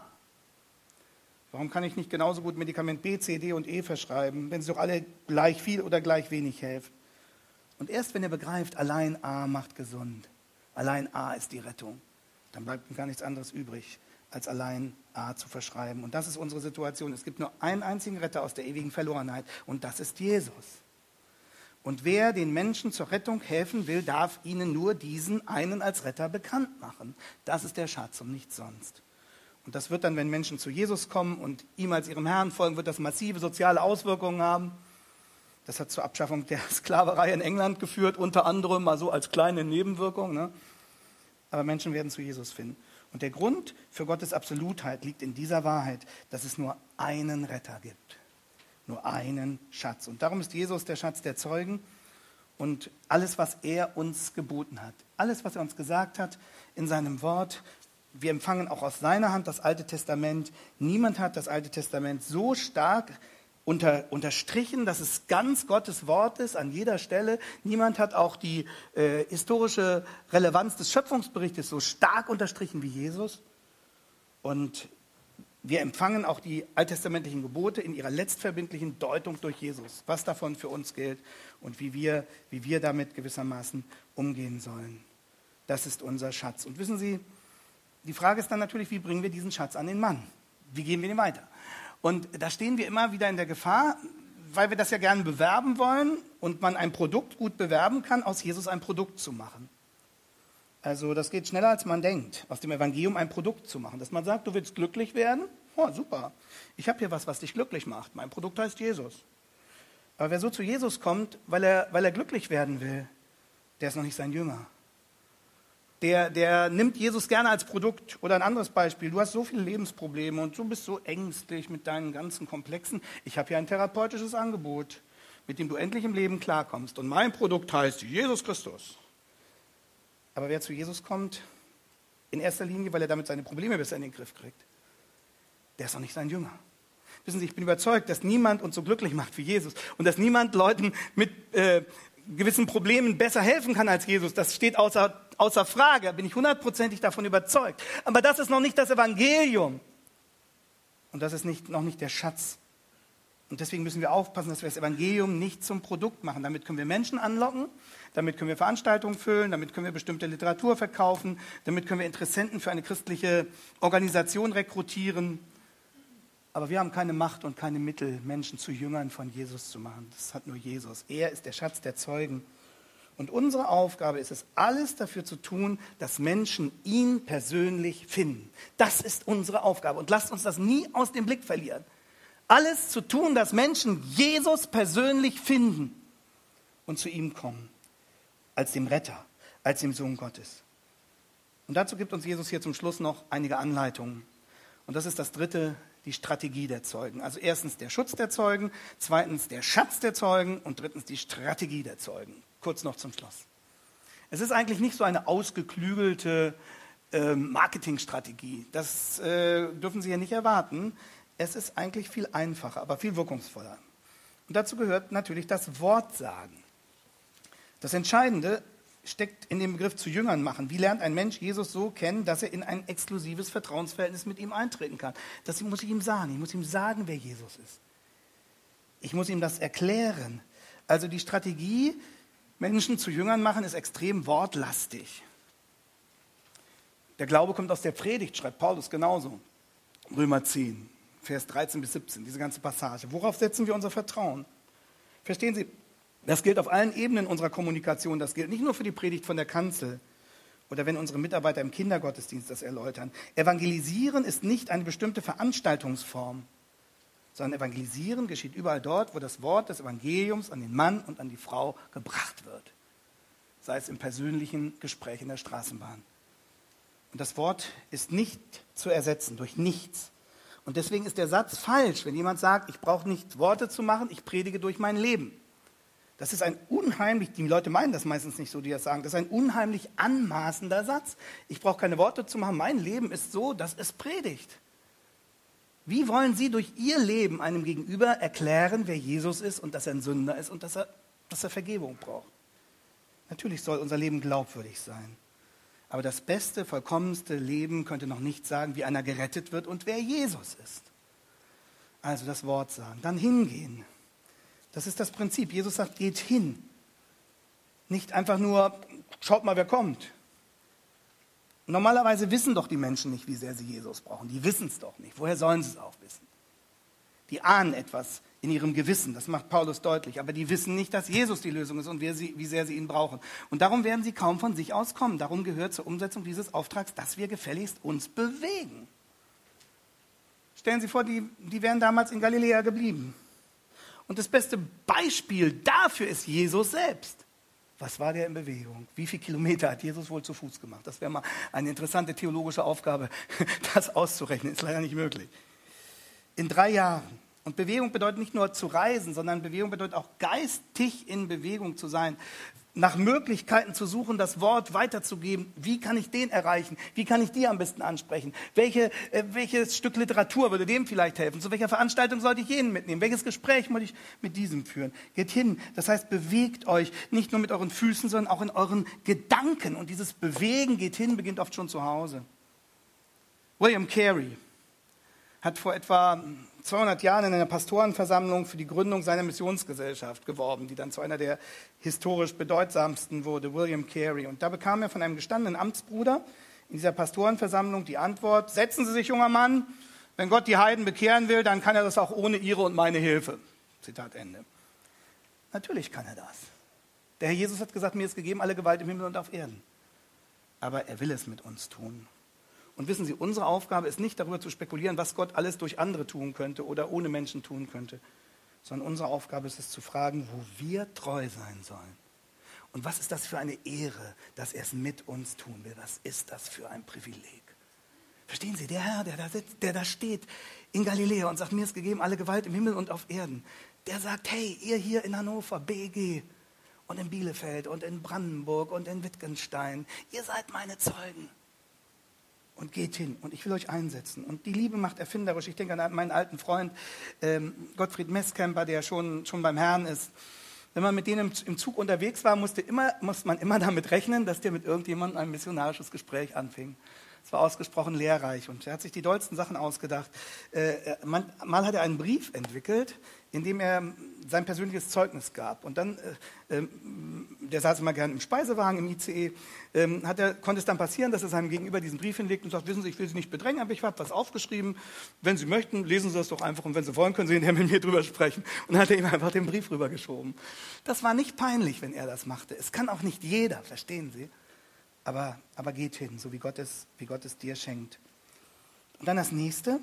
Warum kann ich nicht genauso gut Medikament B, C, D und E verschreiben, wenn sie doch alle gleich viel oder gleich wenig helfen? Und erst wenn er begreift, allein A macht gesund, allein A ist die Rettung, dann bleibt ihm gar nichts anderes übrig, als allein A zu verschreiben. Und das ist unsere Situation. Es gibt nur einen einzigen Retter aus der ewigen Verlorenheit und das ist Jesus. Und wer den Menschen zur Rettung helfen will, darf ihnen nur diesen einen als Retter bekannt machen. Das ist der Schatz und nichts sonst. Und das wird dann, wenn Menschen zu Jesus kommen und ihm als ihrem Herrn folgen, wird das massive soziale Auswirkungen haben. Das hat zur Abschaffung der Sklaverei in England geführt, unter anderem mal so als kleine Nebenwirkung. Ne? Aber Menschen werden zu Jesus finden. Und der Grund für Gottes Absolutheit liegt in dieser Wahrheit, dass es nur einen Retter gibt. Nur einen Schatz. Und darum ist Jesus der Schatz der Zeugen und alles, was er uns geboten hat. Alles, was er uns gesagt hat in seinem Wort. Wir empfangen auch aus seiner Hand das Alte Testament. Niemand hat das Alte Testament so stark unterstrichen, dass es ganz Gottes Wort ist an jeder Stelle. Niemand hat auch die historische Relevanz des Schöpfungsberichtes so stark unterstrichen wie Jesus. Und wir empfangen auch die alttestamentlichen Gebote in ihrer letztverbindlichen Deutung durch Jesus, was davon für uns gilt und wie wir damit gewissermaßen umgehen sollen. Das ist unser Schatz. Und wissen Sie, die Frage ist dann natürlich, wie bringen wir diesen Schatz an den Mann? Wie gehen wir den weiter? Und da stehen wir immer wieder in der Gefahr, weil wir das ja gerne bewerben wollen und man ein Produkt gut bewerben kann, aus Jesus ein Produkt zu machen. Also das geht schneller, als man denkt, aus dem Evangelium ein Produkt zu machen. Dass man sagt, du willst glücklich werden? Oh, super. Ich habe hier was dich glücklich macht. Mein Produkt heißt Jesus. Aber wer so zu Jesus kommt, weil er glücklich werden will, der ist noch nicht sein Jünger. Der nimmt Jesus gerne als Produkt. Oder ein anderes Beispiel. Du hast so viele Lebensprobleme und du bist so ängstlich mit deinen ganzen Komplexen. Ich habe hier ein therapeutisches Angebot, mit dem du endlich im Leben klarkommst. Und mein Produkt heißt Jesus Christus. Aber wer zu Jesus kommt, in erster Linie, weil er damit seine Probleme besser in den Griff kriegt, der ist noch nicht sein Jünger. Wissen Sie, ich bin überzeugt, dass niemand uns so glücklich macht wie Jesus und dass niemand Leuten mit gewissen Problemen besser helfen kann als Jesus. Das steht außer Frage, da bin ich 100%ig davon überzeugt. Aber das ist noch nicht das Evangelium. Und das ist noch nicht der Schatz. Und deswegen müssen wir aufpassen, dass wir das Evangelium nicht zum Produkt machen. Damit können wir Menschen anlocken, damit können wir Veranstaltungen füllen, damit können wir bestimmte Literatur verkaufen, damit können wir Interessenten für eine christliche Organisation rekrutieren. Aber wir haben keine Macht und keine Mittel, Menschen zu Jüngern von Jesus zu machen. Das hat nur Jesus. Er ist der Schatz der Zeugen. Und unsere Aufgabe ist es, alles dafür zu tun, dass Menschen ihn persönlich finden. Das ist unsere Aufgabe. Und lasst uns das nie aus dem Blick verlieren. Alles zu tun, dass Menschen Jesus persönlich finden und zu ihm kommen. Als dem Retter, als dem Sohn Gottes. Und dazu gibt uns Jesus hier zum Schluss noch einige Anleitungen. Und das ist das dritte, die Strategie der Zeugen. Also erstens der Schutz der Zeugen, zweitens der Schatz der Zeugen und drittens die Strategie der Zeugen. Kurz noch zum Schluss. Es ist eigentlich nicht so eine ausgeklügelte Marketingstrategie. Das dürfen Sie ja nicht erwarten. Es ist eigentlich viel einfacher, aber viel wirkungsvoller. Und dazu gehört natürlich das Wortsagen. Das Entscheidende steckt in dem Begriff zu Jüngern machen. Wie lernt ein Mensch Jesus so kennen, dass er in ein exklusives Vertrauensverhältnis mit ihm eintreten kann? Das muss ich ihm sagen. Ich muss ihm sagen, wer Jesus ist. Ich muss ihm das erklären. Also die Strategie, Menschen zu Jüngern machen, ist extrem wortlastig. Der Glaube kommt aus der Predigt, schreibt Paulus genauso. Römer 10, Vers 13 bis 17, diese ganze Passage. Worauf setzen wir unser Vertrauen? Verstehen Sie? Das gilt auf allen Ebenen unserer Kommunikation. Das gilt nicht nur für die Predigt von der Kanzel oder wenn unsere Mitarbeiter im Kindergottesdienst das erläutern. Evangelisieren ist nicht eine bestimmte Veranstaltungsform, sondern Evangelisieren geschieht überall dort, wo das Wort des Evangeliums an den Mann und an die Frau gebracht wird. Sei es im persönlichen Gespräch in der Straßenbahn. Und das Wort ist nicht zu ersetzen durch nichts. Und deswegen ist der Satz falsch, wenn jemand sagt, ich brauche nicht Worte zu machen, ich predige durch mein Leben. Das ist ein unheimlich, die Leute meinen das meistens nicht so, die das sagen, das ist ein unheimlich anmaßender Satz. Ich brauche keine Worte zu machen, mein Leben ist so, dass es predigt. Wie wollen Sie durch Ihr Leben einem Gegenüber erklären, wer Jesus ist und dass er ein Sünder ist und dass er Vergebung braucht? Natürlich soll unser Leben glaubwürdig sein. Aber das beste, vollkommenste Leben könnte noch nicht sagen, wie einer gerettet wird und wer Jesus ist. Also das Wort sagen, dann hingehen. Das ist das Prinzip. Jesus sagt, geht hin. Nicht einfach nur, schaut mal, wer kommt. Und normalerweise wissen doch die Menschen nicht, wie sehr sie Jesus brauchen. Die wissen es doch nicht. Woher sollen sie es auch wissen? Die ahnen etwas in ihrem Gewissen, das macht Paulus deutlich. Aber die wissen nicht, dass Jesus die Lösung ist und wie sehr sie ihn brauchen. Und darum werden sie kaum von sich aus kommen. Darum gehört zur Umsetzung dieses Auftrags, dass wir gefälligst uns bewegen. Stellen Sie vor, die wären damals in Galiläa geblieben. Und das beste Beispiel dafür ist Jesus selbst. Was war der in Bewegung? Wie viele Kilometer hat Jesus wohl zu Fuß gemacht? Das wäre mal eine interessante theologische Aufgabe, das auszurechnen. Ist leider nicht möglich. In 3 Jahren. Und Bewegung bedeutet nicht nur zu reisen, sondern Bewegung bedeutet auch geistig in Bewegung zu sein. Nach Möglichkeiten zu suchen, das Wort weiterzugeben. Wie kann ich den erreichen? Wie kann ich die am besten ansprechen? Welches Stück Literatur würde dem vielleicht helfen? Zu welcher Veranstaltung sollte ich jenen mitnehmen? Welches Gespräch muss ich mit diesem führen? Geht hin. Das heißt, bewegt euch nicht nur mit euren Füßen, sondern auch in euren Gedanken. Und dieses Bewegen, geht hin, beginnt oft schon zu Hause. William Carey hat vor etwa 200 Jahren in einer Pastorenversammlung für die Gründung seiner Missionsgesellschaft geworben, die dann zu einer der historisch bedeutsamsten wurde, William Carey. Und da bekam er von einem gestandenen Amtsbruder in dieser Pastorenversammlung die Antwort: Setzen Sie sich, junger Mann, wenn Gott die Heiden bekehren will, dann kann er das auch ohne Ihre und meine Hilfe. Zitat Ende. Natürlich kann er das. Der Herr Jesus hat gesagt, mir ist gegeben alle Gewalt im Himmel und auf Erden. Aber er will es mit uns tun. Und wissen Sie, unsere Aufgabe ist nicht darüber zu spekulieren, was Gott alles durch andere tun könnte oder ohne Menschen tun könnte, sondern unsere Aufgabe ist es zu fragen, wo wir treu sein sollen. Und was ist das für eine Ehre, dass er es mit uns tun will? Was ist das für ein Privileg? Verstehen Sie, der Herr, der da sitzt, der da steht in Galiläa und sagt, mir ist gegeben alle Gewalt im Himmel und auf Erden. Der sagt, hey, ihr hier in Hannover, BG und in Bielefeld und in Brandenburg und in Wittgenstein, ihr seid meine Zeugen. Und geht hin und ich will euch einsetzen. Und die Liebe macht erfinderisch. Ich denke an meinen alten Freund Gottfried Messkemper, der schon beim Herrn ist. Wenn man mit denen im Zug unterwegs war, muss man immer damit rechnen, dass der mit irgendjemandem ein missionarisches Gespräch anfing. Es war ausgesprochen lehrreich und er hat sich die dollsten Sachen ausgedacht. Mal hat er einen Brief entwickelt, in dem er sein persönliches Zeugnis gab. Und dann, der saß immer gerne im Speisewagen, im ICE, konnte es dann passieren, dass er seinem Gegenüber diesen Brief hinlegt und sagt, wissen Sie, ich will Sie nicht bedrängen, aber ich habe was aufgeschrieben. Wenn Sie möchten, lesen Sie das doch einfach und wenn Sie wollen, können Sie hinterher mit mir drüber sprechen. Und dann hat er ihm einfach den Brief rübergeschoben. Das war nicht peinlich, wenn er das machte. Es kann auch nicht jeder, verstehen Sie? Aber geht hin, so wie Gott es dir schenkt. Und dann das nächste.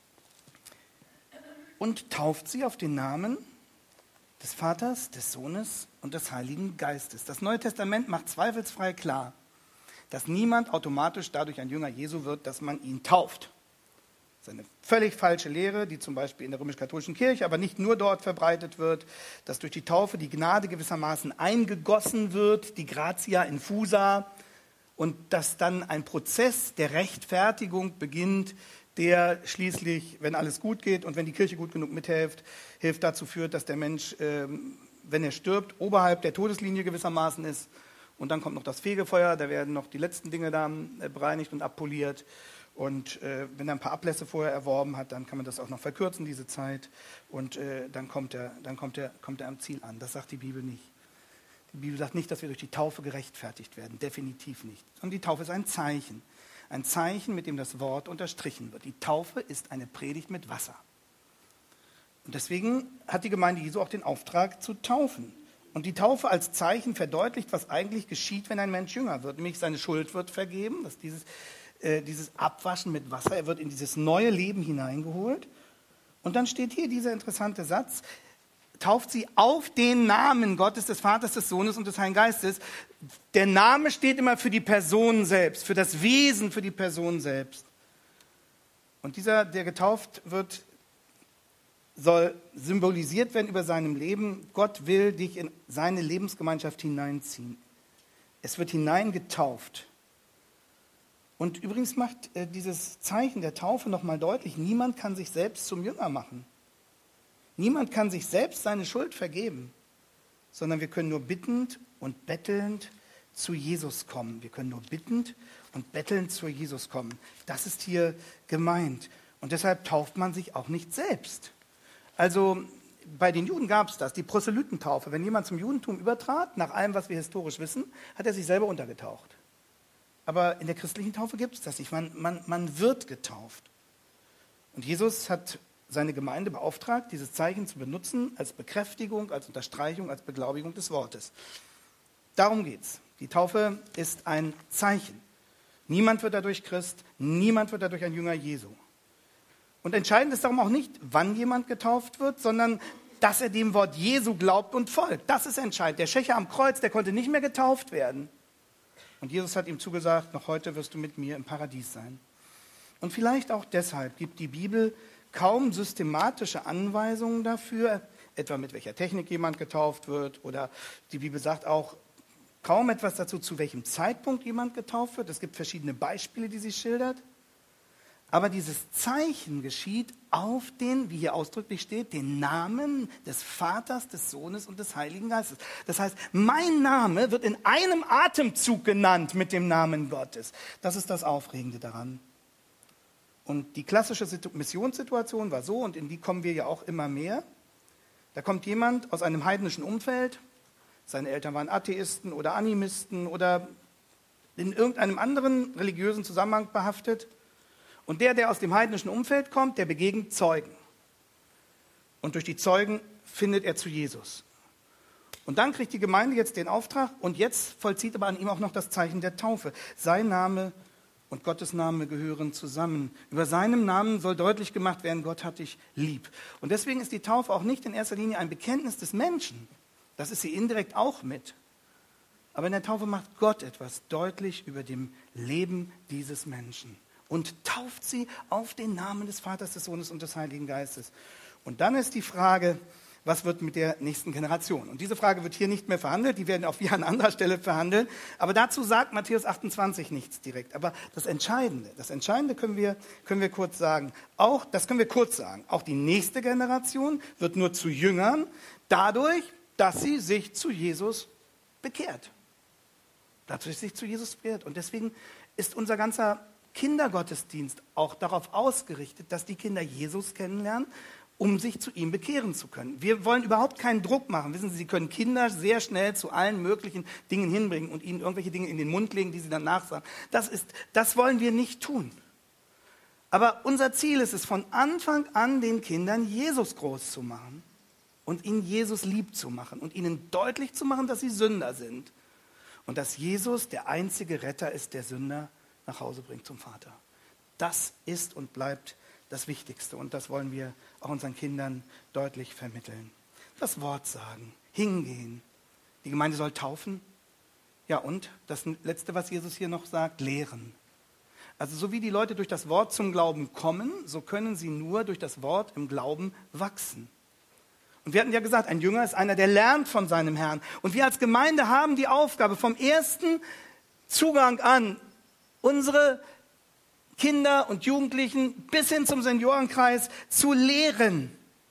Und tauft sie auf den Namen des Vaters, des Sohnes und des Heiligen Geistes. Das Neue Testament macht zweifelsfrei klar, dass niemand automatisch dadurch ein Jünger Jesu wird, dass man ihn tauft. Das ist eine völlig falsche Lehre, die zum Beispiel in der römisch-katholischen Kirche, aber nicht nur dort verbreitet wird, dass durch die Taufe die Gnade gewissermaßen eingegossen wird, die Gratia infusa, und dass dann ein Prozess der Rechtfertigung beginnt, der schließlich, wenn alles gut geht und wenn die Kirche gut genug mithilft, dazu führt, dass der Mensch, wenn er stirbt, oberhalb der Todeslinie gewissermaßen ist. Und dann kommt noch das Fegefeuer, da werden noch die letzten Dinge dann bereinigt und abpoliert. Und wenn er ein paar Ablässe vorher erworben hat, dann kann man das auch noch verkürzen, diese Zeit. Und dann kommt er am Ziel an. Das sagt die Bibel nicht. Die Bibel sagt nicht, dass wir durch die Taufe gerechtfertigt werden. Definitiv nicht. Und die Taufe ist ein Zeichen. Ein Zeichen, mit dem das Wort unterstrichen wird. Die Taufe ist eine Predigt mit Wasser. Und deswegen hat die Gemeinde Jesu auch den Auftrag zu taufen. Und die Taufe als Zeichen verdeutlicht, was eigentlich geschieht, wenn ein Mensch jünger wird. Nämlich seine Schuld wird vergeben, dass dieses Abwaschen mit Wasser, er wird in dieses neue Leben hineingeholt. Und dann steht hier dieser interessante Satz, tauft sie auf den Namen Gottes, des Vaters, des Sohnes und des Heiligen Geistes. Der Name steht immer für die Person selbst, für das Wesen, für die Person selbst. Und dieser, der getauft wird, soll symbolisiert werden über seinem Leben. Gott will dich in seine Lebensgemeinschaft hineinziehen. Es wird hineingetauft. Und übrigens macht dieses Zeichen der Taufe nochmal deutlich, niemand kann sich selbst zum Jünger machen. Niemand kann sich selbst seine Schuld vergeben, sondern wir können nur bittend und bettelnd zu Jesus kommen. Wir können nur bittend und bettelnd zu Jesus kommen. Das ist hier gemeint. Und deshalb tauft man sich auch nicht selbst. Also bei den Juden gab es das, die Proselytentaufe. Wenn jemand zum Judentum übertrat, nach allem, was wir historisch wissen, hat er sich selber untergetaucht. Aber in der christlichen Taufe gibt es das nicht. Man wird getauft. Und Jesus hat seine Gemeinde beauftragt, dieses Zeichen zu benutzen als Bekräftigung, als Unterstreichung, als Beglaubigung des Wortes. Darum geht's. Die Taufe ist ein Zeichen. Niemand wird dadurch Christ, niemand wird dadurch ein Jünger Jesu. Und entscheidend ist darum auch nicht, wann jemand getauft wird, sondern dass er dem Wort Jesu glaubt und folgt. Das ist entscheidend. Der Schächer am Kreuz, der konnte nicht mehr getauft werden. Und Jesus hat ihm zugesagt, noch heute wirst du mit mir im Paradies sein. Und vielleicht auch deshalb gibt die Bibel kaum systematische Anweisungen dafür, etwa mit welcher Technik jemand getauft wird. Oder die Bibel sagt auch kaum etwas dazu, zu welchem Zeitpunkt jemand getauft wird. Es gibt verschiedene Beispiele, die sie schildert. Aber dieses Zeichen geschieht auf den, wie hier ausdrücklich steht, den Namen des Vaters, des Sohnes und des Heiligen Geistes. Das heißt, mein Name wird in einem Atemzug genannt mit dem Namen Gottes. Das ist das Aufregende daran. Und die klassische Missionssituation war so, und in die kommen wir ja auch immer mehr. Da kommt jemand aus einem heidnischen Umfeld, seine Eltern waren Atheisten oder Animisten oder in irgendeinem anderen religiösen Zusammenhang behaftet. Und der aus dem heidnischen Umfeld kommt, der begegnet Zeugen. Und durch die Zeugen findet er zu Jesus. Und dann kriegt die Gemeinde jetzt den Auftrag und jetzt vollzieht aber an ihm auch noch das Zeichen der Taufe. Sein Name und Gottes Name gehören zusammen. Über seinem Namen soll deutlich gemacht werden, Gott hat dich lieb. Und deswegen ist die Taufe auch nicht in erster Linie ein Bekenntnis des Menschen. Das ist sie indirekt auch mit. Aber in der Taufe macht Gott etwas deutlich über dem Leben dieses Menschen. Und tauft sie auf den Namen des Vaters, des Sohnes und des Heiligen Geistes. Und dann ist die Frage, was wird mit der nächsten Generation? Und diese Frage wird hier nicht mehr verhandelt, die werden auch wieder an anderer Stelle verhandeln. Aber dazu sagt Matthäus 28 nichts direkt. Aber das Entscheidende können wir kurz sagen. Auch die nächste Generation wird nur zu Jüngern, dadurch, dass sie sich zu Jesus bekehrt. Und deswegen ist unser ganzer Kindergottesdienst auch darauf ausgerichtet, dass die Kinder Jesus kennenlernen, um sich zu ihm bekehren zu können. Wir wollen überhaupt keinen Druck machen. Wissen Sie, Sie können Kinder sehr schnell zu allen möglichen Dingen hinbringen und ihnen irgendwelche Dinge in den Mund legen, die sie dann nachsagen. Das wollen wir nicht tun. Aber unser Ziel ist es, von Anfang an den Kindern Jesus groß zu machen und ihnen Jesus lieb zu machen und ihnen deutlich zu machen, dass sie Sünder sind und dass Jesus der einzige Retter ist, der Sünder nach Hause bringt zum Vater. Das ist und bleibt das Wichtigste und das wollen wir auch unseren Kindern deutlich vermitteln. Das Wort sagen, hingehen. Die Gemeinde soll taufen. Ja, und das Letzte, was Jesus hier noch sagt, lehren. Also so wie die Leute durch das Wort zum Glauben kommen, so können sie nur durch das Wort im Glauben wachsen. Und wir hatten ja gesagt, ein Jünger ist einer, der lernt von seinem Herrn. Und wir als Gemeinde haben die Aufgabe, vom ersten Zugang an, unsere Kinder und Jugendlichen bis hin zum Seniorenkreis zu lehren.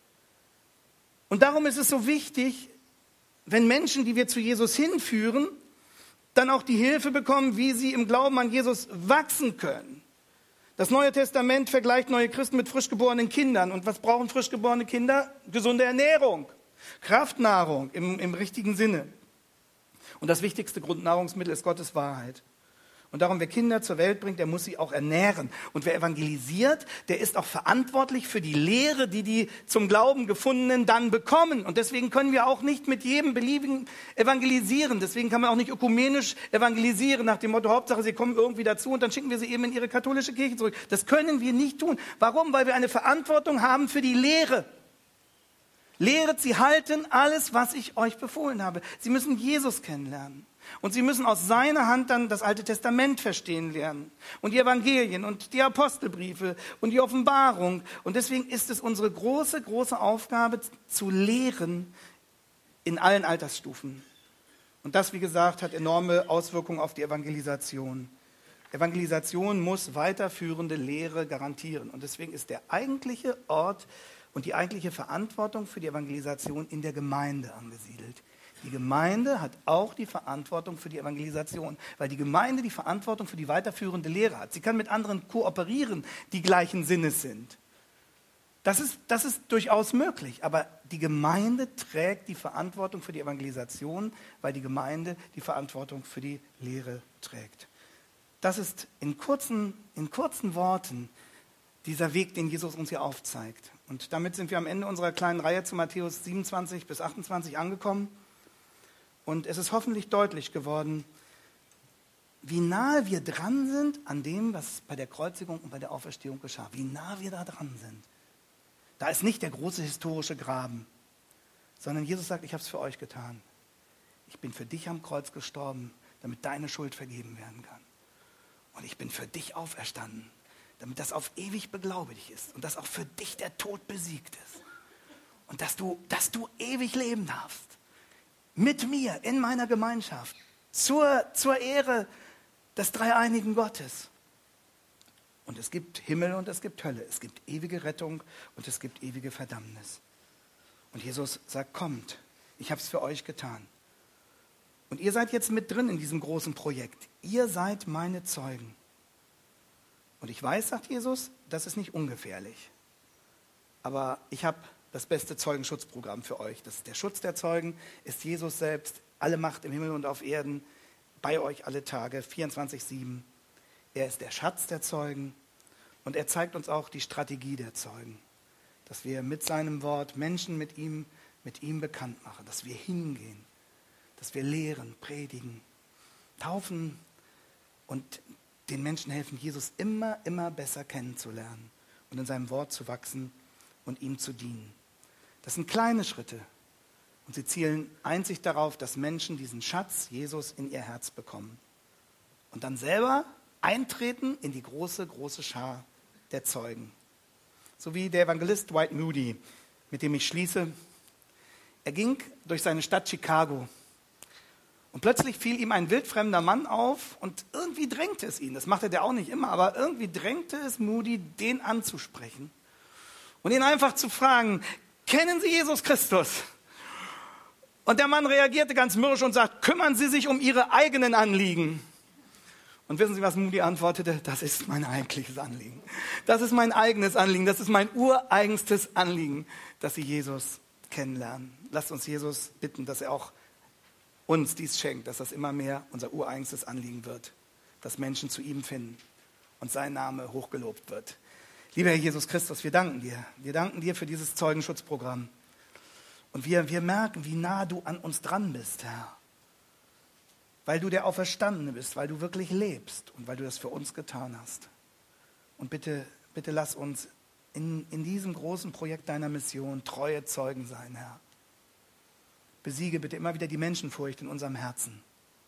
Und darum ist es so wichtig, wenn Menschen, die wir zu Jesus hinführen, dann auch die Hilfe bekommen, wie sie im Glauben an Jesus wachsen können. Das Neue Testament vergleicht neue Christen mit frisch geborenen Kindern. Und was brauchen frisch geborene Kinder? Gesunde Ernährung, Kraftnahrung im richtigen Sinne. Und das wichtigste Grundnahrungsmittel ist Gottes Wahrheit. Und darum, wer Kinder zur Welt bringt, der muss sie auch ernähren. Und wer evangelisiert, der ist auch verantwortlich für die Lehre, die zum Glauben Gefundenen dann bekommen. Und deswegen können wir auch nicht mit jedem beliebigen evangelisieren. Deswegen kann man auch nicht ökumenisch evangelisieren, nach dem Motto, Hauptsache sie kommen irgendwie dazu und dann schicken wir sie eben in ihre katholische Kirche zurück. Das können wir nicht tun. Warum? Weil wir eine Verantwortung haben für die Lehre. Lehret sie halten alles, was ich euch befohlen habe. Sie müssen Jesus kennenlernen. Und sie müssen aus seiner Hand dann das Alte Testament verstehen lernen. Und die Evangelien und die Apostelbriefe und die Offenbarung. Und deswegen ist es unsere große, große Aufgabe, zu lehren in allen Altersstufen. Und das, wie gesagt, hat enorme Auswirkungen auf die Evangelisation. Evangelisation muss weiterführende Lehre garantieren. Und deswegen ist der eigentliche Ort und die eigentliche Verantwortung für die Evangelisation in der Gemeinde angesiedelt. Die Gemeinde hat auch die Verantwortung für die Evangelisation, weil die Gemeinde die Verantwortung für die weiterführende Lehre hat. Sie kann mit anderen kooperieren, die gleichen Sinnes sind. Das ist durchaus möglich, aber die Gemeinde trägt die Verantwortung für die Evangelisation, weil die Gemeinde die Verantwortung für die Lehre trägt. Das ist in kurzen Worten dieser Weg, den Jesus uns hier aufzeigt. Und damit sind wir am Ende unserer kleinen Reihe zu Matthäus 27 bis 28 angekommen. Und es ist hoffentlich deutlich geworden, wie nahe wir dran sind an dem, was bei der Kreuzigung und bei der Auferstehung geschah. Wie nah wir da dran sind. Da ist nicht der große historische Graben, sondern Jesus sagt, ich habe es für euch getan. Ich bin für dich am Kreuz gestorben, damit deine Schuld vergeben werden kann. Und ich bin für dich auferstanden, damit das auf ewig beglaubigt ist und dass auch für dich der Tod besiegt ist. Und dass du ewig leben darfst. Mit mir, in meiner Gemeinschaft, zur Ehre des dreieinigen Gottes. Und es gibt Himmel und es gibt Hölle. Es gibt ewige Rettung und es gibt ewige Verdammnis. Und Jesus sagt, kommt, ich habe es für euch getan. Und ihr seid jetzt mit drin in diesem großen Projekt. Ihr seid meine Zeugen. Und ich weiß, sagt Jesus, das ist nicht ungefährlich. Aber ich habe das beste Zeugenschutzprogramm für euch. Das ist der Schutz der Zeugen, ist Jesus selbst, alle Macht im Himmel und auf Erden, bei euch alle Tage, 24/7. Er ist der Schatz der Zeugen und er zeigt uns auch die Strategie der Zeugen. Dass wir mit seinem Wort Menschen mit ihm bekannt machen, dass wir hingehen, dass wir lehren, predigen, taufen und den Menschen helfen, Jesus immer besser kennenzulernen und in seinem Wort zu wachsen und ihm zu dienen. Das sind kleine Schritte und sie zielen einzig darauf, dass Menschen diesen Schatz Jesus in ihr Herz bekommen und dann selber eintreten in die große Schar der Zeugen. So wie der Evangelist Dwight Moody, mit dem ich schließe. Er ging durch seine Stadt Chicago und plötzlich fiel ihm ein wildfremder Mann auf und irgendwie drängte es ihn, das machte der auch nicht immer, aber irgendwie drängte es Moody, den anzusprechen und ihn einfach zu fragen, kennen Sie Jesus Christus? Und der Mann reagierte ganz mürrisch und sagt, kümmern Sie sich um Ihre eigenen Anliegen. Und wissen Sie, was Moody antwortete? Das ist mein eigentliches Anliegen. Das ist mein eigenes Anliegen. Das ist mein ureigenstes Anliegen, dass Sie Jesus kennenlernen. Lasst uns Jesus bitten, dass er auch uns dies schenkt, dass das immer mehr unser ureigenstes Anliegen wird, dass Menschen zu ihm finden und sein Name hochgelobt wird. Lieber Herr Jesus Christus, wir danken dir. Wir danken dir für dieses Zeugenschutzprogramm. Und wir merken, wie nah du an uns dran bist, Herr. Weil du der Auferstandene bist, weil du wirklich lebst und weil du das für uns getan hast. Und bitte lass uns in diesem großen Projekt deiner Mission treue Zeugen sein, Herr. Besiege bitte immer wieder die Menschenfurcht in unserem Herzen.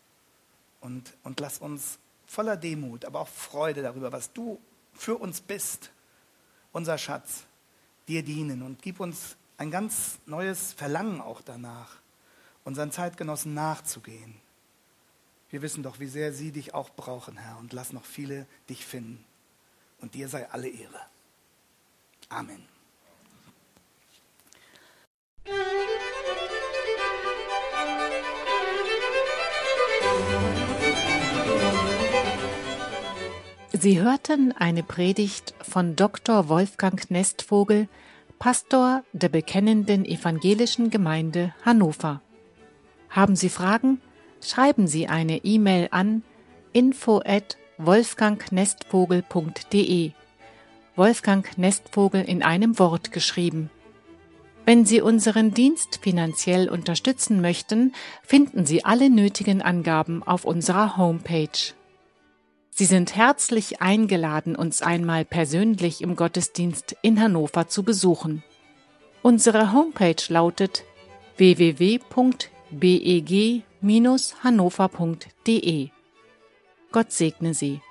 Und lass uns voller Demut, aber auch Freude darüber, was du für uns bist, unser Schatz, dir dienen. Und gib uns ein ganz neues Verlangen auch danach, unseren Zeitgenossen nachzugehen. Wir wissen doch, wie sehr sie dich auch brauchen, Herr. Und lass noch viele dich finden. Und dir sei alle Ehre. Amen. Sie hörten eine Predigt von Dr. Wolfgang Nestvogel, Pastor der Bekennenden Evangelischen Gemeinde Hannover. Haben Sie Fragen? Schreiben Sie eine E-Mail an info@wolfgangnestvogel.de. Wolfgang Nestvogel in einem Wort geschrieben. Wenn Sie unseren Dienst finanziell unterstützen möchten, finden Sie alle nötigen Angaben auf unserer Homepage. Sie sind herzlich eingeladen, uns einmal persönlich im Gottesdienst in Hannover zu besuchen. Unsere Homepage lautet www.beg-hannover.de. Gott segne Sie.